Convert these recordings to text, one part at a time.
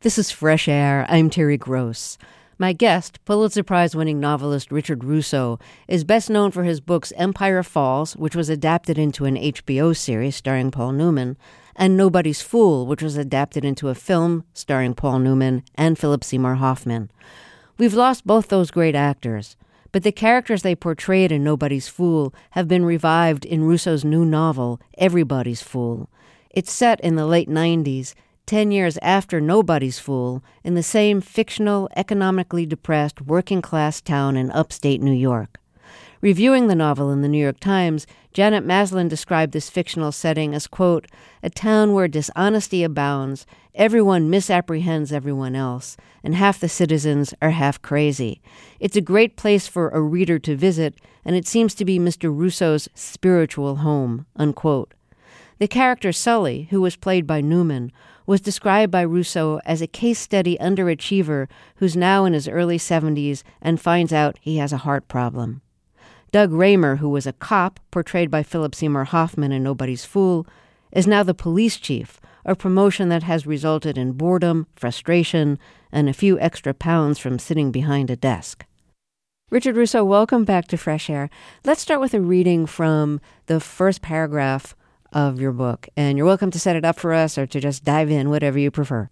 This is Fresh Air. I'm Terry Gross. My guest, Pulitzer Prize-winning novelist Richard Russo, is best known for his books Empire Falls, which was adapted into an HBO series starring Paul Newman, and Nobody's Fool, which was adapted into a film starring Paul Newman and Philip Seymour Hoffman. We've lost both those great actors, but the characters they portrayed in Nobody's Fool have been revived in Russo's new novel, Everybody's Fool. It's set in the late 90s, 10 years after Nobody's Fool, in the same fictional, economically depressed, working-class town in upstate New York. Reviewing the novel in the New York Times, Janet Maslin described this fictional setting as, quote, a town where dishonesty abounds, everyone misapprehends everyone else, and half the citizens are half crazy. It's a great place for a reader to visit, and it seems to be Mr. Russo's spiritual home, unquote. The character Sully, who was played by Newman, was described by Russo as a case study underachiever who's now in his early 70s and finds out he has a heart problem. Doug Raymer, who was a cop, portrayed by Philip Seymour Hoffman in Nobody's Fool, is now the police chief, a promotion that has resulted in boredom, frustration, and a few extra pounds from sitting behind a desk. Richard Russo, welcome back to Fresh Air. Let's start with a reading from the first paragraph of your book, and you're welcome to set it up for us or to just dive in, whatever you prefer.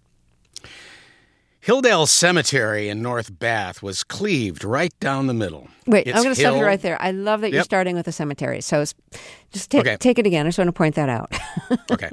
Hilldale Cemetery in North Bath was cleaved right down the middle. Wait, I'm going to stop you right there. I love that you're starting with a cemetery, so just take it again. I just want to point that out. Okay.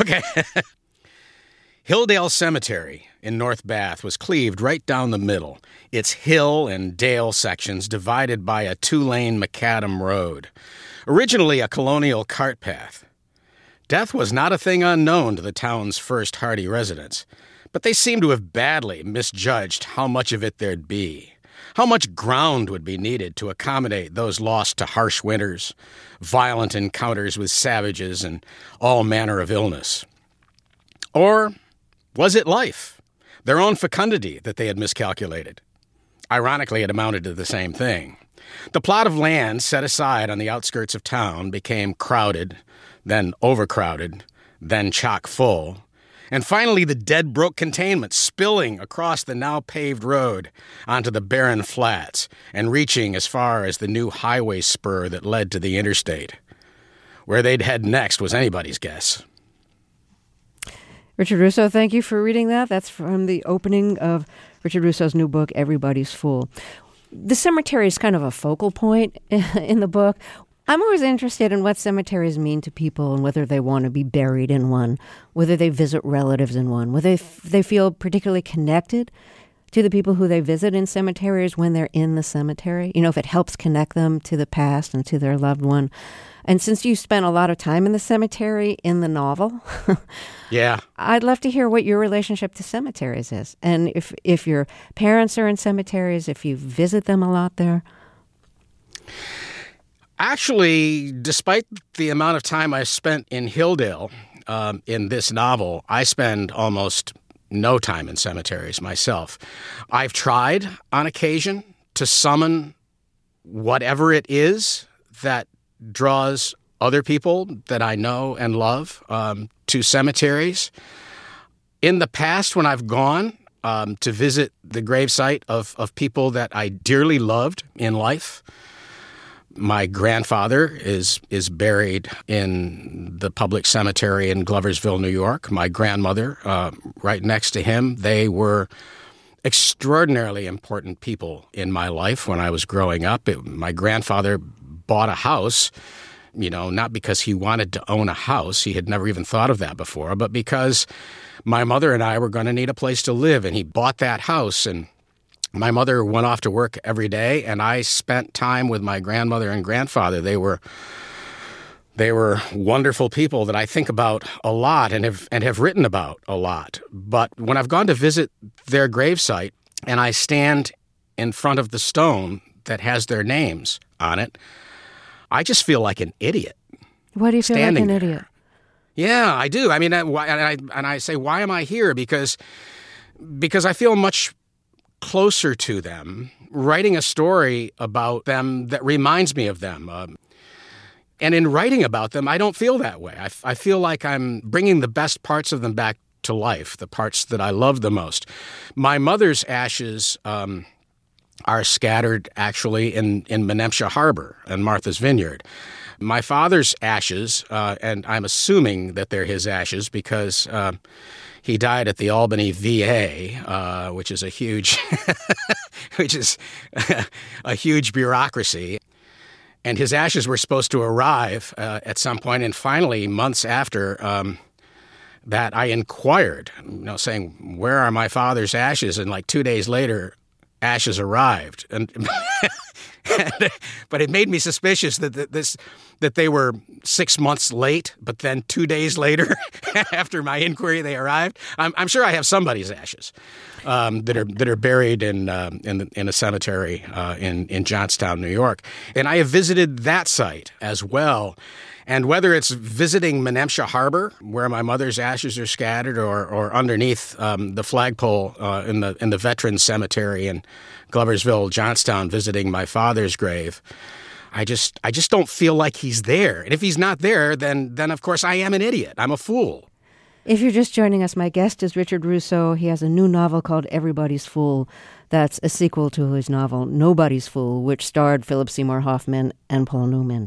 Hilldale Cemetery in North Bath was cleaved right down the middle, its hill and dale sections divided by a two-lane macadam road. Originally a colonial cart path. Death was not a thing unknown to the town's first hardy residents, but they seemed to have badly misjudged how much of it there'd be, how much ground would be needed to accommodate those lost to harsh winters, violent encounters with savages, and all manner of illness. Or was it life, their own fecundity that they had miscalculated? Ironically, it amounted to the same thing. The plot of land set aside on the outskirts of town became crowded, then overcrowded, then chock full, and finally the dead broke containment spilling across the now paved road onto the barren flats and reaching as far as the new highway spur that led to the interstate. Where they'd head next was anybody's guess. Richard Russo, thank you for reading that. That's from the opening of Richard Russo's new book, Everybody's Fool. The cemetery is kind of a focal point in the book. I'm always interested in what cemeteries mean to people and whether they want to be buried in one, whether they visit relatives in one, whether they feel particularly connected to the people who they visit in cemeteries when they're in the cemetery. You know, if it helps connect them to the past and to their loved one. And since you spent a lot of time in the cemetery in the novel, yeah, I'd love to hear what your relationship to cemeteries is. And if your parents are in cemeteries, if you visit them a lot there. Actually, despite the amount of time I spent in Hilldale in this novel, I spend almost no time in cemeteries myself. I've tried on occasion to summon whatever it is that draws other people that I know and love to cemeteries. In the past, when I've gone to visit the gravesite of people that I dearly loved in life, my grandfather is buried in the public cemetery in Gloversville, New York. My grandmother, right next to him. They were extraordinarily important people in my life when I was growing up. My grandfather bought a house, not because he wanted to own a house. He had never even thought of that before, but because my mother and I were going to need a place to live, and he bought that house. And my mother went off to work every day, and I spent time with my grandmother and grandfather. They were wonderful people that I think about a lot and have written about a lot. But when I've gone to visit their gravesite and I stand in front of the stone that has their names on it, I just feel like an idiot. Why do you feel like an idiot? Yeah, I do. I mean, and I say, why am I here? Because I feel much closer to them, writing a story about them that reminds me of them. And in writing about them, I don't feel that way. I feel like I'm bringing the best parts of them back to life, the parts that I love the most. My mother's ashes are scattered actually in Menemsha Harbor and Martha's Vineyard. My father's ashes, and I'm assuming that they're his ashes because he died at the Albany VA, which is a huge, a huge bureaucracy. And his ashes were supposed to arrive at some point, and finally, months after that, I inquired, saying, "Where are my father's ashes?" And like 2 days later, ashes arrived, but it made me suspicious that they were 6 months late. But then 2 days later, after my inquiry, they arrived. I'm sure I have somebody's ashes that are buried in a cemetery in Johnstown, New York, and I have visited that site as well. And whether it's visiting Menemsha Harbor, where my mother's ashes are scattered, or underneath the flagpole in the Veterans Cemetery in Gloversville, Johnstown, visiting my father's grave, I just don't feel like he's there. And if he's not there, then of course I am an idiot. I'm a fool. If you're just joining us, my guest is Richard Russo. He has a new novel called Everybody's Fool. That's a sequel to his novel Nobody's Fool, which starred Philip Seymour Hoffman and Paul Newman.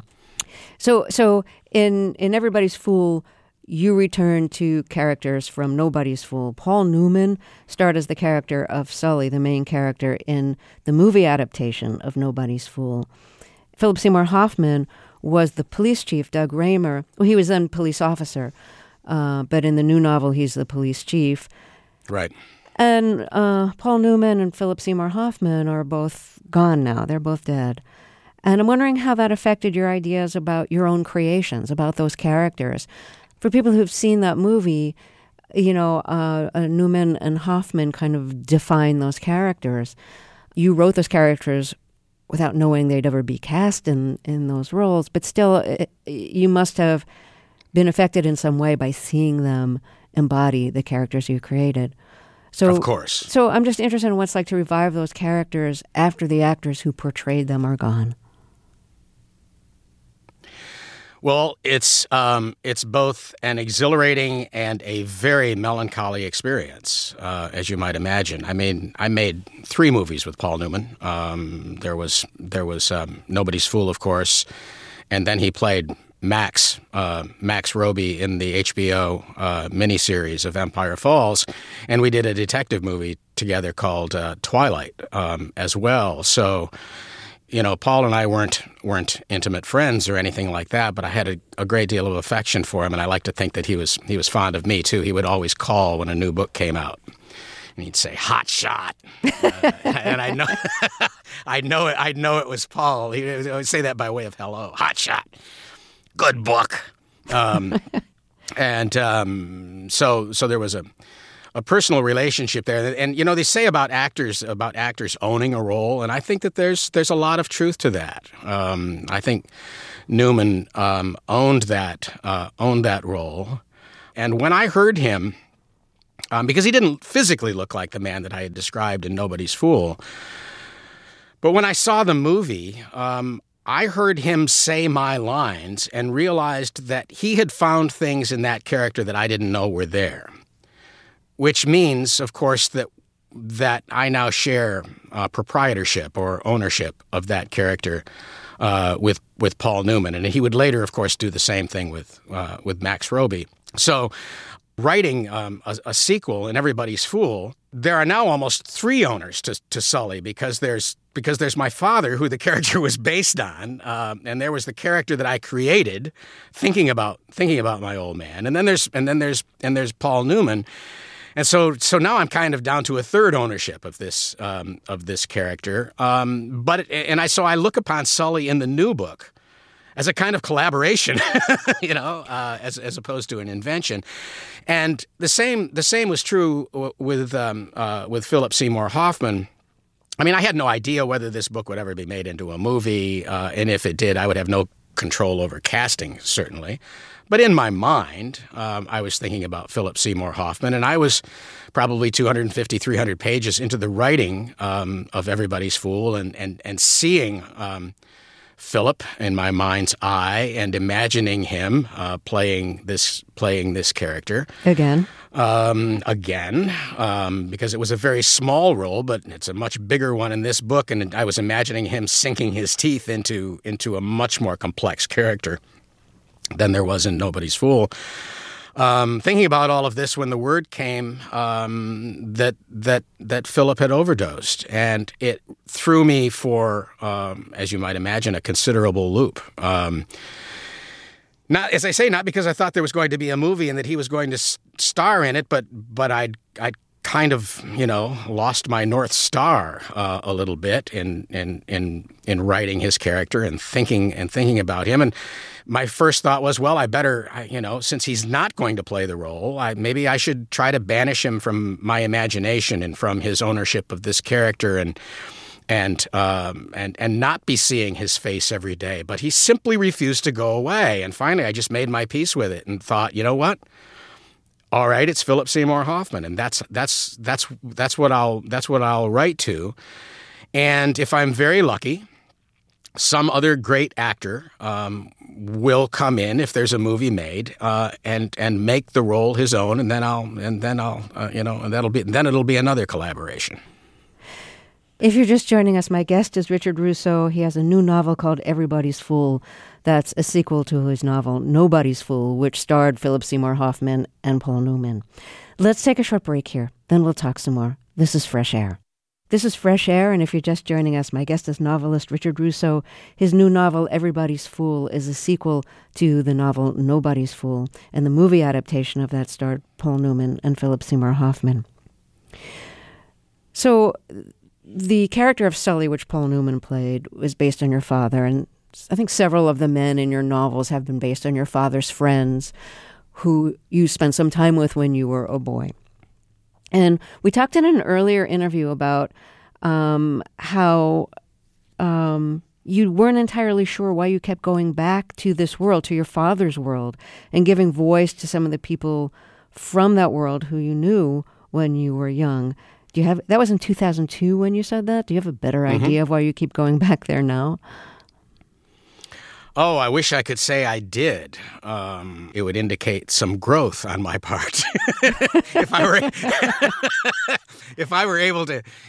So in Everybody's Fool, you return to characters from Nobody's Fool. Paul Newman starred as the character of Sully, the main character in the movie adaptation of Nobody's Fool. Philip Seymour Hoffman was the police chief, Doug Raymer. Well, he was then police officer, but in the new novel, he's the police chief. Right. And Paul Newman and Philip Seymour Hoffman are both gone now. They're both dead. And I'm wondering how that affected your ideas about your own creations, about those characters. For people who've seen that movie, Newman and Hoffman kind of define those characters. You wrote those characters without knowing they'd ever be cast in those roles, but still, you must have been affected in some way by seeing them embody the characters you created. So, of course. So I'm just interested in what it's like to revive those characters after the actors who portrayed them are gone. Well, it's both an exhilarating and a very melancholy experience, as you might imagine. I made 3 movies with Paul Newman. There was Nobody's Fool, of course, and then he played Max Roby in the HBO miniseries of Empire Falls, and we did a detective movie together called Twilight as well. So, Paul and I weren't intimate friends or anything like that, but I had a great deal of affection for him, and I like to think that he was fond of me too. He would always call when a new book came out, and he'd say "hot shot," and I know it was Paul. He would say that by way of hello, "hot shot, good book," and so there was a personal relationship there. And, they say about actors owning a role, and I think that there's a lot of truth to that. I think Newman owned that role. And when I heard him, because he didn't physically look like the man that I had described in Nobody's Fool, but when I saw the movie, I heard him say my lines and realized that he had found things in that character that I didn't know were there. Which means, of course, that I now share proprietorship or ownership of that character with Paul Newman, and he would later, of course, do the same thing with Max Roby. So, writing a sequel in Everybody's Fool, there are now almost 3 owners to Sully because there's my father, who the character was based on, and there was the character that I created, thinking about my old man, and then there's Paul Newman. And so now I'm kind of down to a 3rd ownership of this character. So I look upon Sully in the new book as a kind of collaboration, as opposed to an invention. And the same was true with Philip Seymour Hoffman. I mean, I had no idea whether this book would ever be made into a movie, and if it did, I would have no control over casting, certainly. But in my mind, I was thinking about Philip Seymour Hoffman, and I was probably 250, 300 pages into the writing of Everybody's Fool, and seeing Philip in my mind's eye and imagining him playing this character Again. Because it was a very small role, but it's a much bigger one in this book, and I was imagining him sinking his teeth into a much more complex character than there was in Nobody's Fool. Thinking about all of this when the word came that Philip had overdosed, and it threw me for, as you might imagine, a considerable loop. Not, as I say, not because I thought there was going to be a movie and that he was going to star in it, but I'd kind of, lost my North Star a little bit in writing his character and thinking about him. And my first thought was, well, I better, since he's not going to play the role, maybe I should try to banish him from my imagination and from his ownership of this character and not be seeing his face every day. But he simply refused to go away. And finally, I just made my peace with it and thought, you know what? All right, it's Philip Seymour Hoffman, and that's what I'll write to. And if I'm very lucky, some other great actor will come in if there's a movie made and make the role his own, and then it'll be another collaboration. If you're just joining us, my guest is Richard Russo. He has a new novel called Everybody's Fool. That's a sequel to his novel Nobody's Fool, which starred Philip Seymour Hoffman and Paul Newman. Let's take a short break here, then we'll talk some more. This is Fresh Air. This is Fresh Air, and if you're just joining us, my guest is novelist Richard Russo. His new novel, Everybody's Fool, is a sequel to the novel Nobody's Fool, and the movie adaptation of that starred Paul Newman and Philip Seymour Hoffman. So the character of Sully, which Paul Newman played, was based on your father, and I think several of the men in your novels have been based on your father's friends who you spent some time with when you were a boy. And we talked in an earlier interview about how you weren't entirely sure why you kept going back to this world, to your father's world, and giving voice to some of the people from that world who you knew when you were young. That was in 2002 when you said that? Do you have a better idea of why you keep going back there now? Oh, I wish I could say I did. It would indicate some growth on my part. if I were able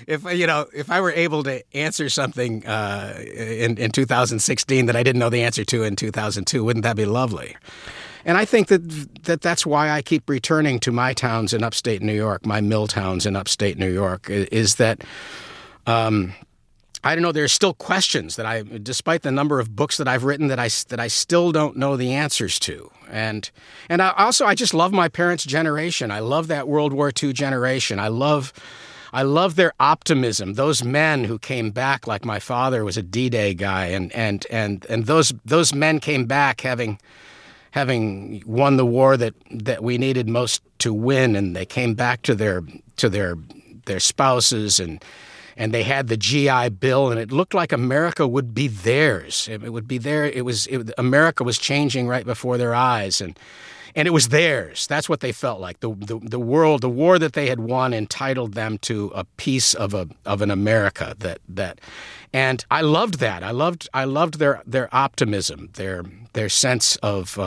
to answer something in 2016 that I didn't know the answer to in 2002, wouldn't that be lovely? And I think that's why I keep returning to my towns in upstate New York, my mill towns in upstate New York, is that I don't know. There's still questions that despite the number of books that I've written, that I still don't know the answers to. And I just love my parents' generation. I love that World War II generation. I love their optimism. Those men who came back, like my father was a D-Day guy, and those men came back having won the war that we needed most to win, and they came back to their spouses and they had the GI Bill, and it looked like America would be theirs. It would be there. America was changing right before their eyes, and it was theirs. That's what they felt like. The war that they had won entitled them to a piece of an America that, and I loved that. I loved their optimism, their sense of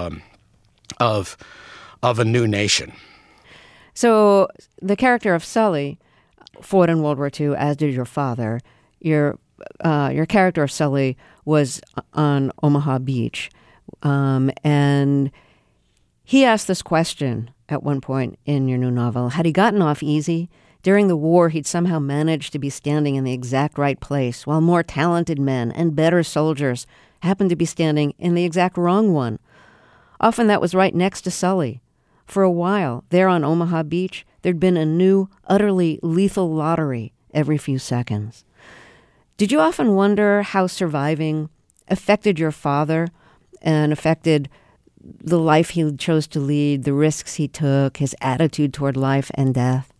a new nation. So the character of Sully fought in World War II, as did your father. Your character of Sully was on Omaha Beach, and he asked this question at one point in your new novel. Had he gotten off easy? During the war, he'd somehow managed to be standing in the exact right place, while more talented men and better soldiers happened to be standing in the exact wrong one. Often that was right next to Sully. For a while, there on Omaha Beach, there'd been a new, utterly lethal lottery every few seconds. Did you often wonder how surviving affected your father and affected the life he chose to lead, the risks he took, his attitude toward life and death?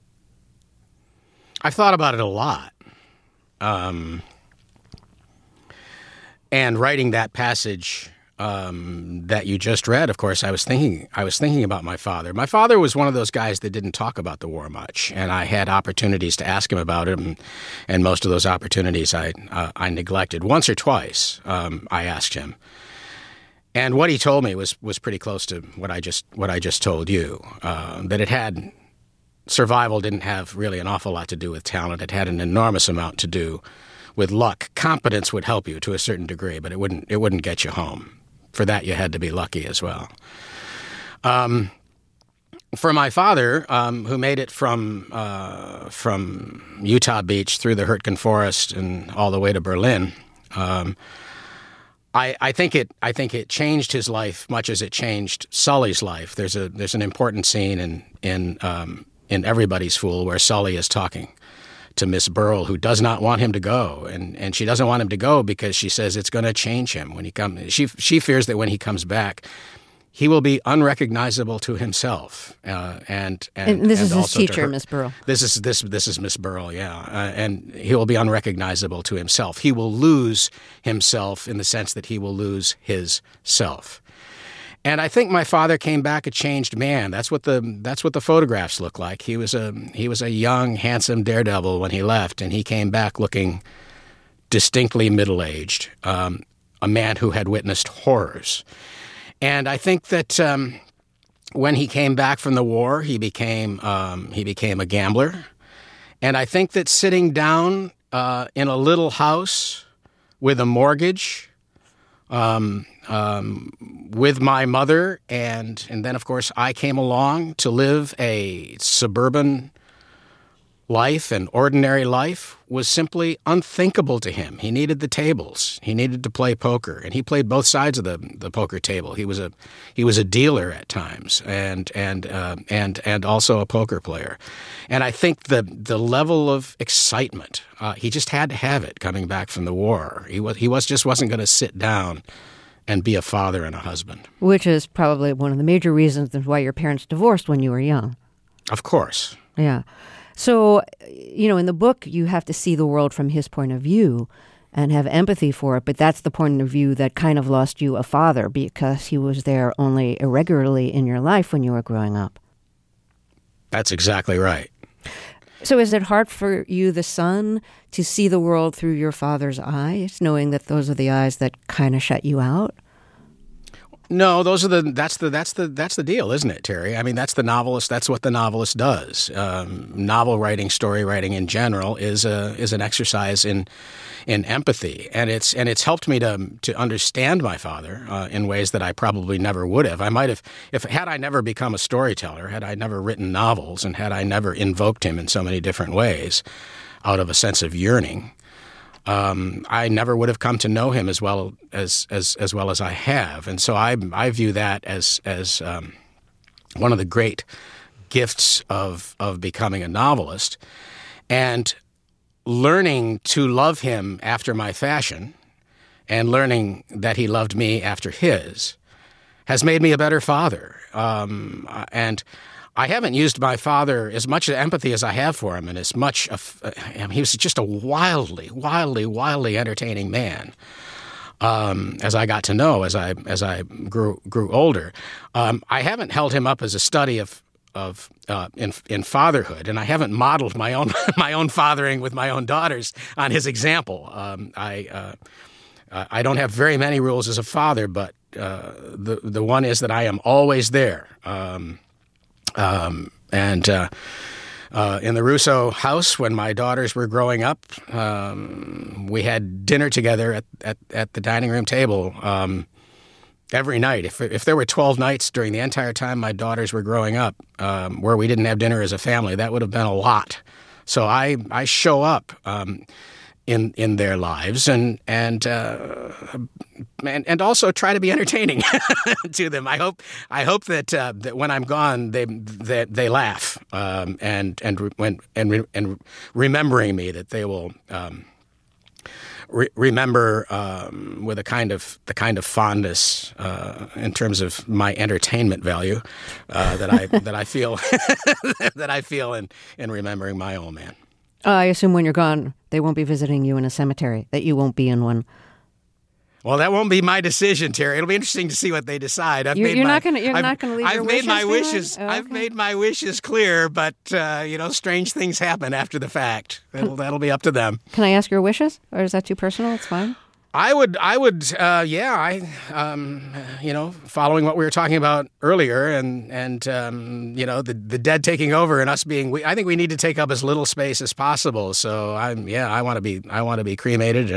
I've thought about it a lot. And writing that passage that you just read, of course, I was thinking about my father. My father was one of those guys that didn't talk about the war much, and I had opportunities to ask him about it, and most of those opportunities I neglected. Once or twice, I asked him, and what he told me was pretty close to what I just told you. That survival didn't have really an awful lot to do with talent. It had an enormous amount to do with luck. Competence would help you to a certain degree, but it wouldn't get you home. For that, you had to be lucky as well. For my father, who made it from Utah Beach through the Hurtgen Forest and all the way to Berlin, I think it changed his life much as it changed Sully's life. There's an important scene in Everybody's Fool where Sully is talking to Miss Burrell, who does not want him to go, and she doesn't want him to go because she says it's going to change him when he comes. She fears that when he comes back, he will be unrecognizable to himself. And this is his teacher, Miss Burrell. This is Miss Burrell, yeah, and he will be unrecognizable to himself. He will lose himself in the sense that he will lose his self. And I think my father came back a changed man. That's what the photographs look like. He was a young, handsome daredevil when he left, and he came back looking distinctly middle-aged, a man who had witnessed horrors. And I think that when he came back from the war, he became a gambler. And I think that sitting down in a little house with a mortgage, with my mother, and then, of course, I came along to live a suburban life, an ordinary life, was simply unthinkable to him. He needed the tables. He needed to play poker, and he played both sides of the poker table. He was a dealer at times, and also a poker player. And I think the level of excitement, he just had to have it coming back from the war. He just wasn't going to sit down and be a father and a husband. Which is probably one of the major reasons why your parents divorced when you were young. Of course. Yeah. So, in the book, you have to see the world from his point of view and have empathy for it, but that's the point of view that kind of lost you a father because he was there only irregularly in your life when you were growing up. That's exactly right. So is it hard for you, the son, to see the world through your father's eyes, knowing that those are the eyes that kind of shut you out? No, that's the deal, isn't it, Terry? I mean, that's what the novelist does. Novel writing, story writing in general is an exercise in empathy, and it's helped me to understand my father in ways that I probably never would have. I might have, had I never become a storyteller, had I never written novels, and had I never invoked him in so many different ways out of a sense of yearning. I never would have come to know him as well as I have, and so I view that as one of the great gifts of becoming a novelist, and learning to love him after my fashion, and learning that he loved me after his, has made me a better father. And I haven't used my father as much empathy as I have for him, and as much he was just a wildly entertaining man. As I got to know, as I grew older, I haven't held him up as a study in fatherhood, and I haven't modeled my own fathering with my own daughters on his example. I don't have very many rules as a father, but the one is that I am always there. In the Russo house, when my daughters were growing up, we had dinner together at the dining room table every night. If there were 12 nights during the entire time my daughters were growing up where we didn't have dinner as a family, that would have been a lot. So I show up in their lives and also try to be entertaining to them. I hope that when I'm gone they laugh and remembering me, that they will remember with the kind of fondness in terms of my entertainment value that I feel that I feel in remembering my old man. I assume when you're gone, they won't be visiting you in a cemetery, that you won't be in one. Well, that won't be my decision, Terry. It'll be interesting to see what they decide. You're not going to leave your wishes behind? I've made my wishes clear, but strange things happen after the fact. That'll be up to them. Can I ask your wishes, or is that too personal? It's fine. Following what we were talking about earlier, and the dead taking over and us being, I think we need to take up as little space as possible. So I want to be cremated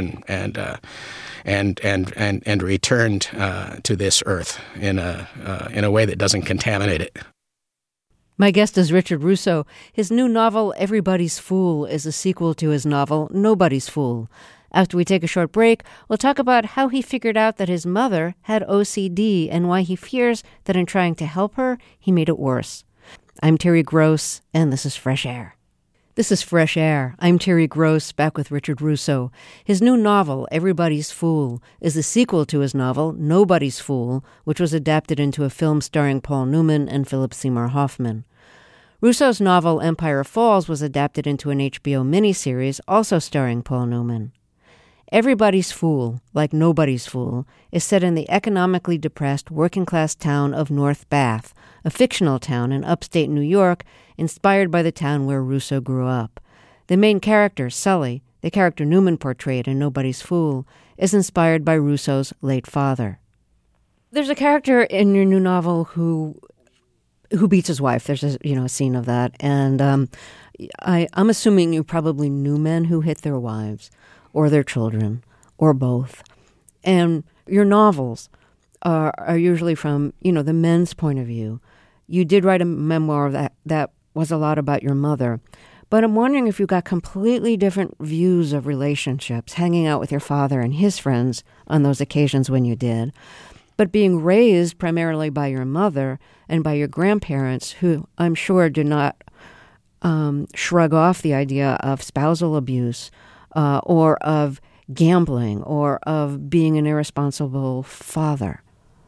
and returned to this earth in a way that doesn't contaminate it. My guest is Richard Russo. His new novel, Everybody's Fool, is a sequel to his novel, Nobody's Fool. After we take a short break, we'll talk about how he figured out that his mother had OCD and why he fears that in trying to help her, he made it worse. I'm Terry Gross, and this is Fresh Air. This is Fresh Air. I'm Terry Gross, back with Richard Russo. His new novel, Everybody's Fool, is the sequel to his novel, Nobody's Fool, which was adapted into a film starring Paul Newman and Philip Seymour Hoffman. Russo's novel, Empire Falls, was adapted into an HBO miniseries, also starring Paul Newman. Everybody's Fool, like Nobody's Fool, is set in the economically depressed working-class town of North Bath, a fictional town in upstate New York inspired by the town where Russo grew up. The main character, Sully, the character Newman portrayed in Nobody's Fool, is inspired by Russo's late father. There's a character in your new novel who beats his wife. There's a scene of that, and I'm assuming you probably knew men who hit their wives, or their children, or both. And your novels are usually from, the men's point of view. You did write a memoir that was a lot about your mother. But I'm wondering if you got completely different views of relationships, hanging out with your father and his friends on those occasions when you did. But being raised primarily by your mother and by your grandparents, who I'm sure did not shrug off the idea of spousal abuse, or of gambling, or of being an irresponsible father.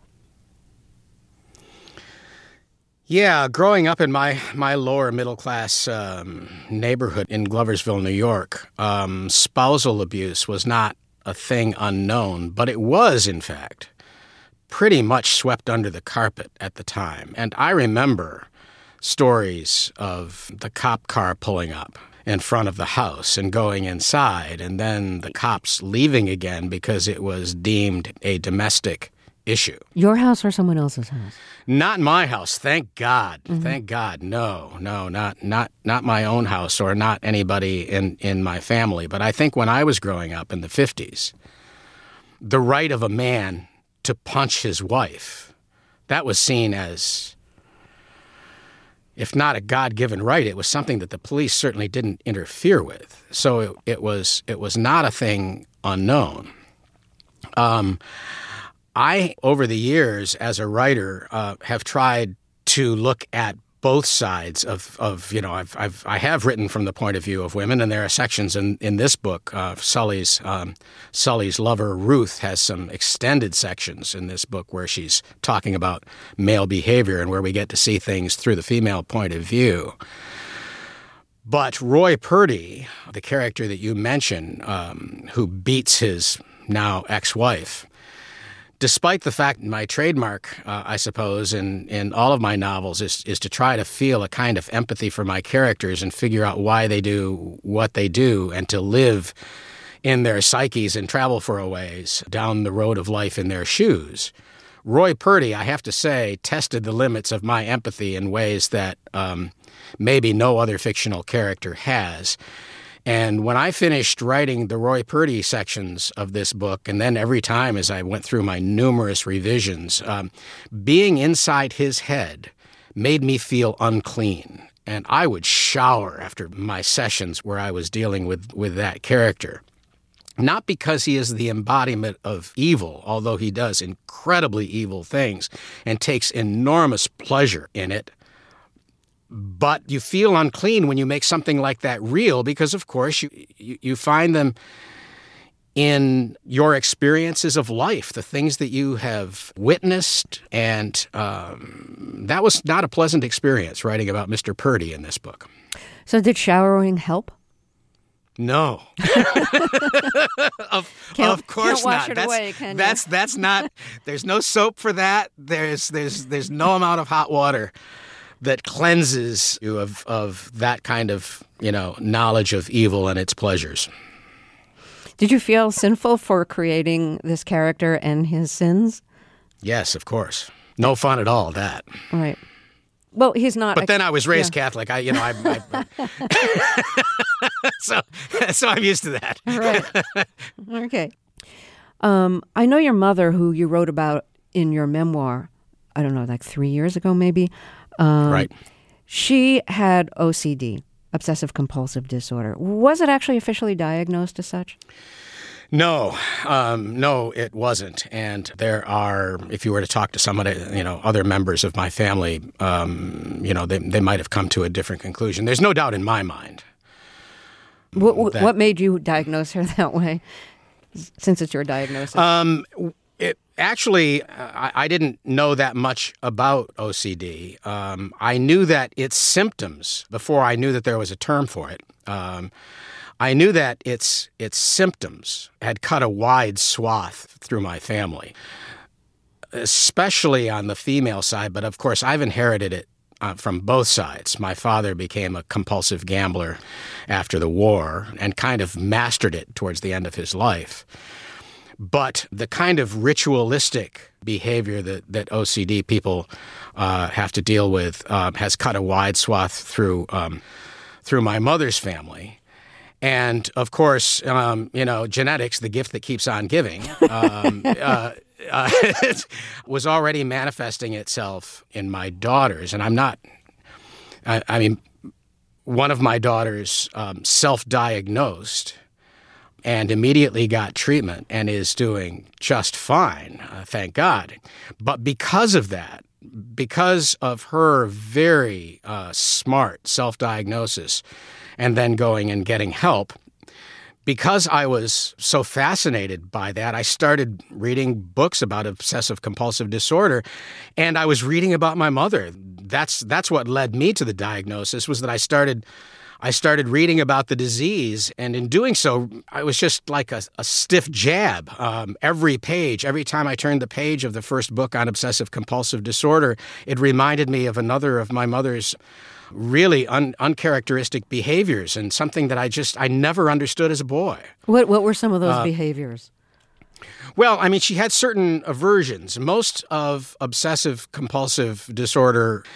Yeah, growing up in my lower middle class neighborhood in Gloversville, New York, spousal abuse was not a thing unknown, but it was, in fact, pretty much swept under the carpet at the time. And I remember stories of the cop car pulling up in front of the house and going inside, and then the cops leaving again because it was deemed a domestic issue. Your house or someone else's house? Not my house, thank God. Mm-hmm. Thank God. No, not my own house or not anybody in my family. But I think when I was growing up in the 50s, the right of a man to punch his wife, that was seen as, if not a God-given right, it was something that the police certainly didn't interfere with. So it was not a thing unknown. I, over the years as a writer, have tried to look at both sides of I have written from the point of view of women, and there are sections in this book. Sully's lover Ruth has some extended sections in this book where she's talking about male behavior and where we get to see things through the female point of view. But Roy Purdy, the character that you mention, who beats his now ex-wife, despite the fact my trademark, I suppose, in all of my novels is to try to feel a kind of empathy for my characters and figure out why they do what they do and to live in their psyches and travel for a ways down the road of life in their shoes. Roy Purdy, I have to say, tested the limits of my empathy in ways that maybe no other fictional character has. And when I finished writing the Roy Purdy sections of this book, and then every time as I went through my numerous revisions, being inside his head made me feel unclean. And I would shower after my sessions where I was dealing with that character. Not because he is the embodiment of evil, although he does incredibly evil things and takes enormous pleasure in it. But you feel unclean when you make something like that real because, of course, you find them in your experiences of life, the things that you have witnessed. And that was not a pleasant experience writing about Mr. Purdy in this book. So did showering help? No. Of course can't wash not. it away, can you? That's not. There's no soap for that. There's no amount of hot water that cleanses you of that kind of knowledge of evil and its pleasures. Did you feel sinful for creating this character and his sins? Yes, of course. No fun at all. That. Right. Well, he's not. But then I was raised Catholic. So I'm used to that. Right. Okay. I know your mother, who you wrote about in your memoir, I don't know, like 3 years ago maybe. Right. She had OCD, obsessive compulsive disorder. Was it actually officially diagnosed as such? No, it wasn't. And there are, if you were to talk to somebody, other members of my family, they might have come to a different conclusion. There's no doubt in my mind. What made you diagnose her that way, since it's your diagnosis? I didn't know that much about OCD. I knew that its symptoms, before I knew that there was a term for it, I knew that its symptoms had cut a wide swath through my family, especially on the female side. But of course, I've inherited it from both sides. My father became a compulsive gambler after the war and kind of mastered it towards the end of his life. But the kind of ritualistic behavior that OCD people have to deal with has cut a wide swath through my mother's family. And of course, genetics, the gift that keeps on giving, was already manifesting itself in my daughters. And one of my daughters self-diagnosed and immediately got treatment and is doing just fine, thank God. But because of that, because of her very smart self-diagnosis and then going and getting help, because I was so fascinated by that, I started reading books about obsessive-compulsive disorder, and I was reading about my mother. That's what led me to the diagnosis, was that I started reading about the disease, and in doing so, I was just like a stiff jab. Every time I turned the page of the first book on obsessive-compulsive disorder, it reminded me of another of my mother's really uncharacteristic behaviors, and something that I never understood as a boy. What were some of those behaviors? Well, she had certain aversions. Most of obsessive-compulsive disorder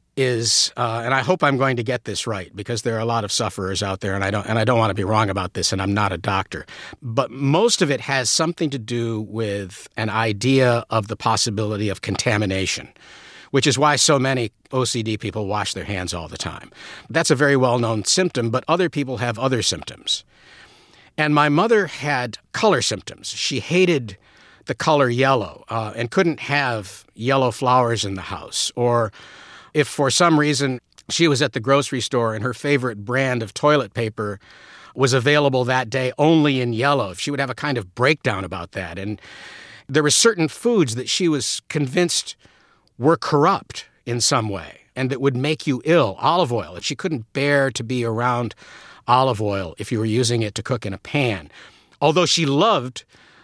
is, and I hope I'm going to get this right, because there are a lot of sufferers out there, and I don't want to be wrong about this, and I'm not a doctor. But most of it has something to do with an idea of the possibility of contamination, which is why so many OCD people wash their hands all the time. That's a very well-known symptom, but other people have other symptoms. And my mother had color symptoms. She hated the color yellow and couldn't have yellow flowers in the house. Or if for some reason she was at the grocery store and her favorite brand of toilet paper was available that day only in yellow, she would have a kind of breakdown about that. And there were certain foods that she was convinced were corrupt in some way and that would make you ill. Olive oil. She couldn't bear to be around olive oil if you were using it to cook in a pan. Although she loved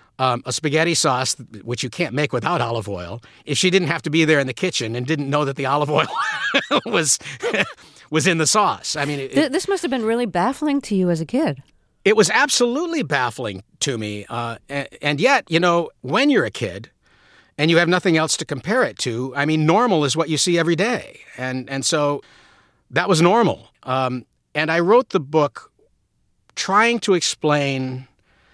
a spaghetti sauce, which you can't make without olive oil, if she didn't have to be there in the kitchen and didn't know that the olive oil was in the sauce. This must have been really baffling to you as a kid. It was absolutely baffling to me. And yet, when you're a kid, and you have nothing else to compare it to, normal is what you see every day. And so that was normal. And I wrote the book trying to explain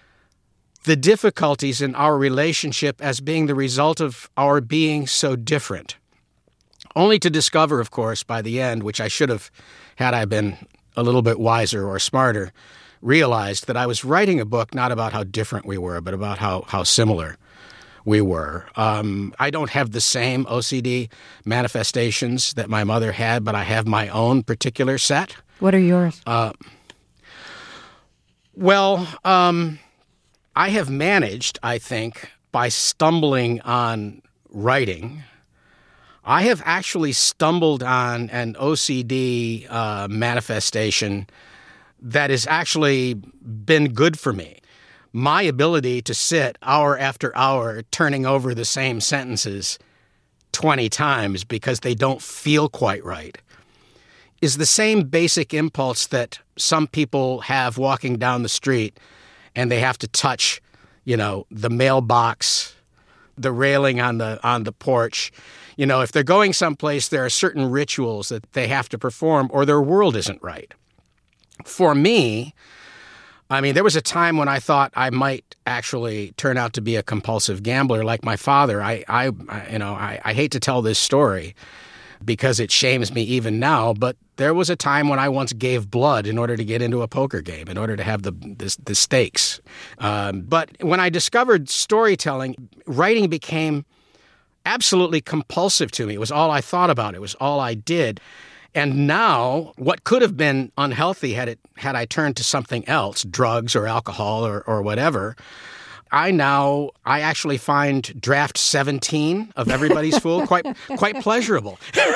the difficulties in our relationship as being the result of our being so different. Only to discover, of course, by the end, which I should have, had I been a little bit wiser or smarter, realized that I was writing a book not about how different we were, but about how similar we were. I don't have the same OCD manifestations that my mother had, but I have my own particular set. What are yours? I have managed, I think, by stumbling on writing. I have actually stumbled on an OCD manifestation that has actually been good for me. My ability to sit hour after hour turning over the same sentences 20 times because they don't feel quite right is the same basic impulse that some people have walking down the street and they have to touch, the mailbox, the railing on the porch. If they're going someplace, there are certain rituals that they have to perform or their world isn't right. For me, there was a time when I thought I might actually turn out to be a compulsive gambler like my father. I hate to tell this story because it shames me even now, but there was a time when I once gave blood in order to get into a poker game, in order to have the stakes. But when I discovered storytelling, writing became absolutely compulsive to me. It was all I thought about. It was all I did. And now, what could have been unhealthy had I turned to something else, drugs or alcohol or whatever, I actually find draft 17 of Everybody's Fool quite pleasurable.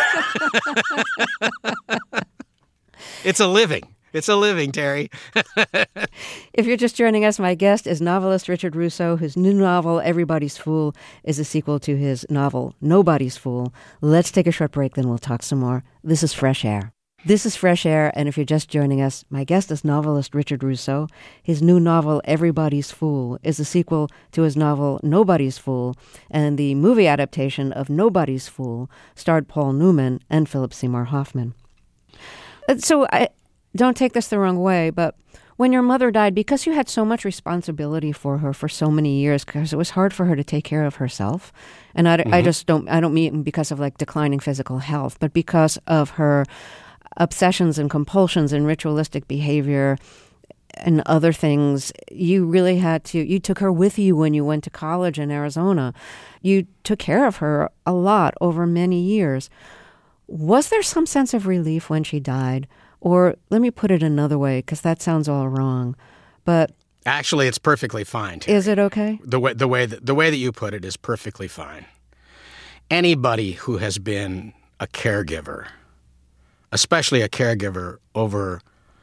It's a living. It's a living, Terry. If you're just joining us, my guest is novelist Richard Russo. His new novel, Everybody's Fool, is a sequel to his novel, Nobody's Fool. Let's take a short break, then we'll talk some more. This is Fresh Air. This is Fresh Air, and if you're just joining us, my guest is novelist Richard Russo. His new novel, Everybody's Fool, is a sequel to his novel, Nobody's Fool, and the movie adaptation of Nobody's Fool starred Paul Newman and Philip Seymour Hoffman. So don't take this the wrong way, but when your mother died, because you had so much responsibility for her for so many years, because it was hard for her to take care of herself, and I don't mean because of like declining physical health, but because of her obsessions and compulsions and ritualistic behavior and other things, you really you took her with you when you went to college in Arizona. You took care of her a lot over many years. Was there some sense of relief when she died? Or let me put it another way, because that sounds all wrong. But actually, it's perfectly fine, Terry. Is it okay? The way that you put it is perfectly fine. Anybody who has been a caregiver, especially a caregiver over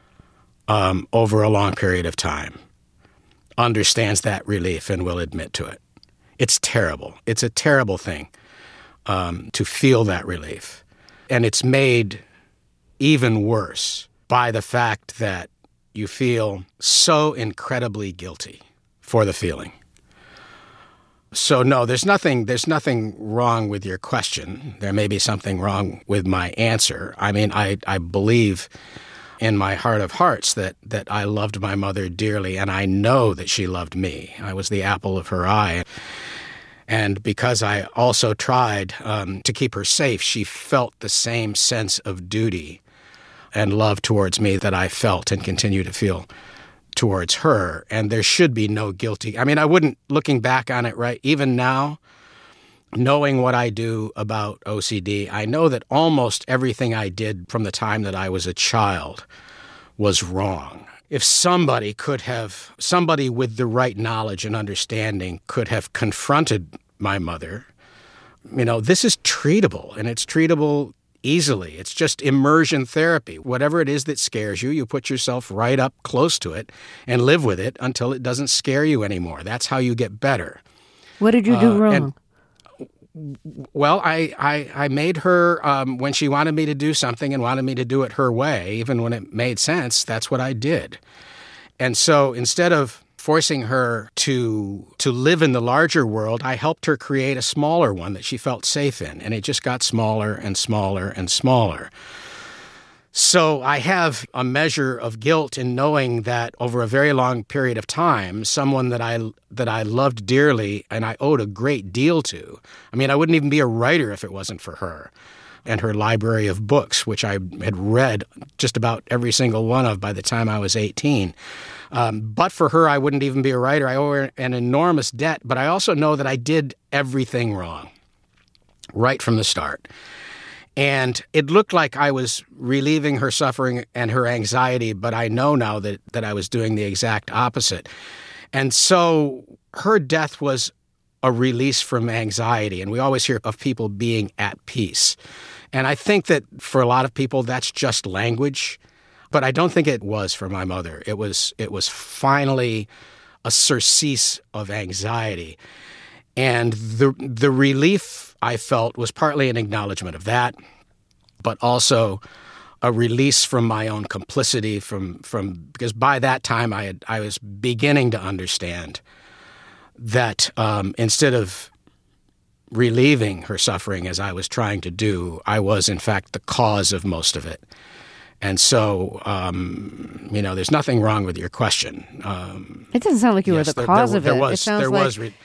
a long period of time, understands that relief and will admit to it. It's terrible. It's a terrible thing to feel that relief. And it's made even worse by the fact that you feel so incredibly guilty for the feeling. So no, there's nothing wrong with your question. There may be something wrong with my answer. I believe in my heart of hearts that I loved my mother dearly, and I know that she loved me. I was the apple of her eye. And because I also tried to keep her safe, she felt the same sense of duty and love towards me that I felt and continue to feel towards her. And there should be no guilty. I wouldn't, looking back on it, right, even now, knowing what I do about OCD, I know that almost everything I did from the time that I was a child was wrong. If somebody with the right knowledge and understanding could have confronted my mother, this is treatable, and it's treatable easily. It's just immersion therapy. Whatever it is that scares you, you put yourself right up close to it and live with it until it doesn't scare you anymore. That's how you get better. What did you do wrong? Well, I made her, when she wanted me to do something and wanted me to do it her way, even when it made sense, that's what I did. And so instead of forcing her to live in the larger world, I helped her create a smaller one that she felt safe in. And it just got smaller and smaller and smaller. So I have a measure of guilt in knowing that over a very long period of time, someone that I loved dearly and I owed a great deal to. I wouldn't even be a writer if it wasn't for her and her library of books, which I had read just about every single one of by the time I was 18. But for her, I wouldn't even be a writer. I owe her an enormous debt, but I also know that I did everything wrong right from the start. And it looked like I was relieving her suffering and her anxiety, but I know now that I was doing the exact opposite. And so her death was a release from anxiety. And we always hear of people being at peace. And I think that for a lot of people, that's just language. but I don't think it was for my mother. It was finally a surcease of anxiety. And the relief I felt was partly an acknowledgement of that, but also a release from my own complicity from because by that time I was beginning to understand that instead of relieving her suffering as I was trying to do, I was in fact the cause of most of it. And so, there's nothing wrong with your question. It doesn't sound like you were the cause of it. It sounds like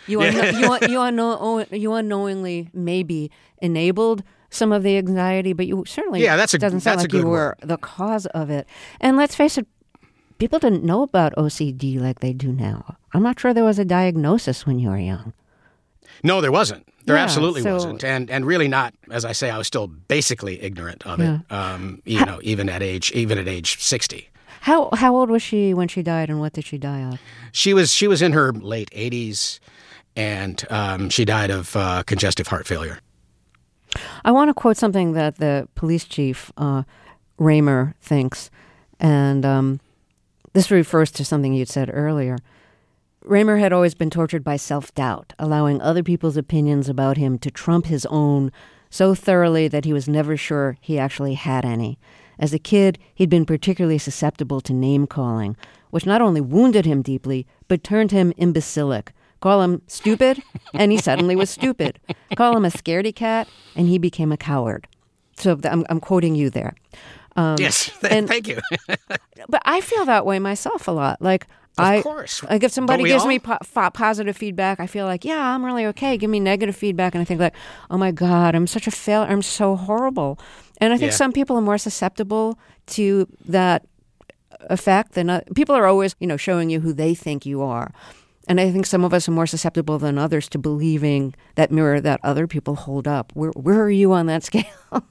you unknowingly maybe enabled some of the anxiety, but you certainly doesn't sound like you were the cause of it. And let's face it, people didn't know about OCD like they do now. I'm not sure there was a diagnosis when you were young. No, there wasn't. There absolutely wasn't. And really not, as I say, I was still basically ignorant of it, even at age 60. How old was she when she died, and what did she die of? She was in her late 80s, and she died of congestive heart failure. I want to quote something that the police chief, Raymer, thinks, and this refers to something you'd said earlier. Raymer had always been tortured by self-doubt, allowing other people's opinions about him to trump his own so thoroughly that he was never sure he actually had any. As a kid, he'd been particularly susceptible to name-calling, which not only wounded him deeply, but turned him imbecilic. Call him stupid, and he suddenly was stupid. Call him a scaredy cat, and he became a coward. So I'm quoting you there. Yes, thank you. But I feel that way myself a lot. Of course. Like if somebody gives me positive feedback, I feel like, yeah, I'm really okay. Give me negative feedback, and I think like, oh my God, I'm such a failure. I'm so horrible. And I think some people are more susceptible to that effect than people are always, showing you who they think you are. And I think some of us are more susceptible than others to believing that mirror that other people hold up. Where are you on that scale?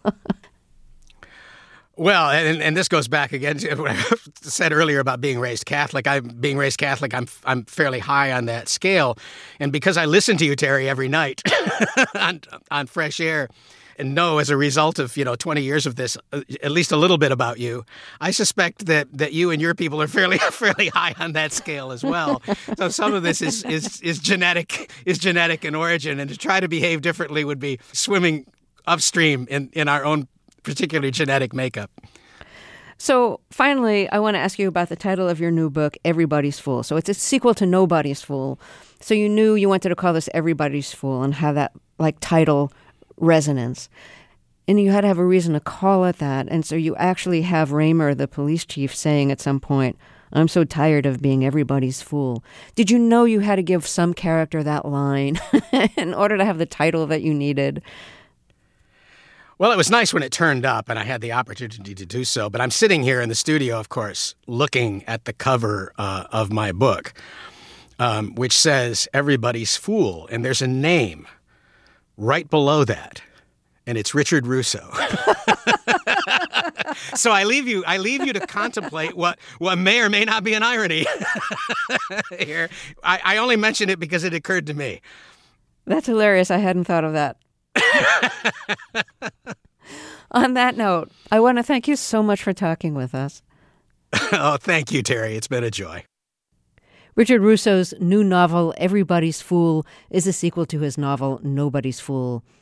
Well, and this goes back again to what I said earlier about being raised Catholic. I'm fairly high on that scale, and because I listen to you, Terry, every night on Fresh Air, and know as a result of 20 years of this, at least a little bit about you, I suspect that you and your people are fairly high on that scale as well. So some of this is genetic in origin, and to try to behave differently would be swimming upstream in our own particular genetic makeup. So finally, I want to ask you about the title of your new book, Everybody's Fool. So it's a sequel to Nobody's Fool. So you knew you wanted to call this Everybody's Fool and have that title resonance. And you had to have a reason to call it that. And so you actually have Raymer, the police chief, saying at some point, I'm so tired of being everybody's fool. Did you know you had to give some character that line in order to have the title that you needed? Well, it was nice when it turned up and I had the opportunity to do so. But I'm sitting here in the studio, of course, looking at the cover of my book, which says Everybody's Fool. And there's a name right below that. And it's Richard Russo. So I leave you to contemplate what may or may not be an irony here. I only mention it because it occurred to me. That's hilarious. I hadn't thought of that. On that note, I want to thank you so much for talking with us. Oh, thank you, Terry. It's been a joy. Richard Russo's new novel, Everybody's Fool, is a sequel to his novel, Nobody's Fool.